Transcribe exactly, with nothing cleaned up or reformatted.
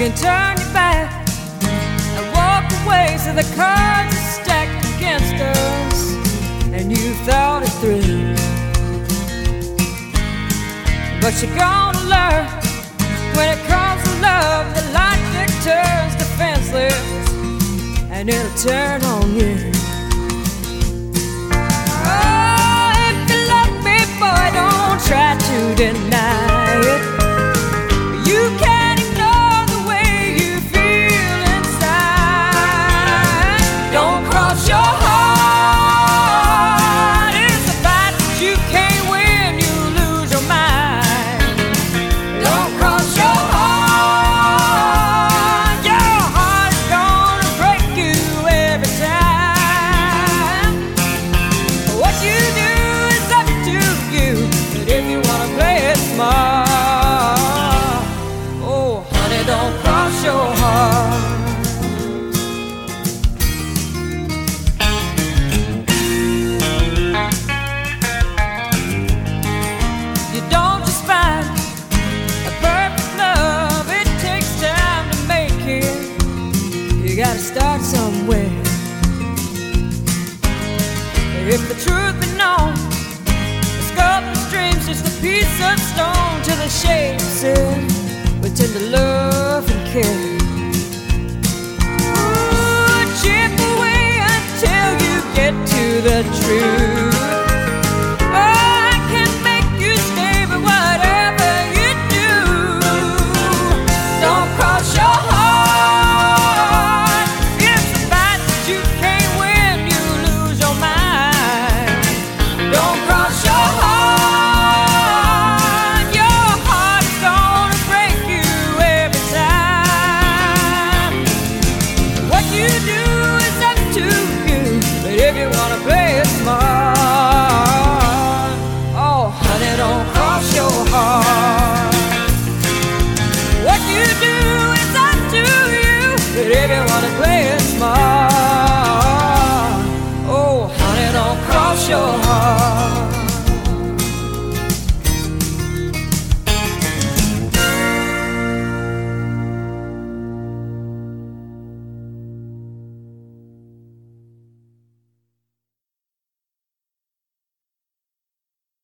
can turn your back and walk away, so the cards are stacked against us, and you thought it through. But you're gonna learn, when it comes to love, the logic turns defenseless, and it'll turn on you. Oh, if you love me, boy, don't try to deny it. You can't ignore the way you feel inside. Don't cross your heart. It's a fight that you can't win, you lose your mind. Don't cross your heart. Your heart is gonna break you every time. What you do is up to you, but if you wanna play it smart, oh honey, don't cross your heart. You don't just find a perfect love, it takes time to make it. You gotta start somewhere. If the truth be known, the sculptor's dream's just a piece of stone till the shapes in with tender love and care. Ooh, chip away until you get to the truth. Oh, I can make you stay, but whatever you do, don't cross your heart. It's a fight that you can't win, you lose your mind. Don't cross your heart. Your heart's gonna break you every time. What you do is up to you, but if you wanna play it smart, oh honey, don't cross your heart.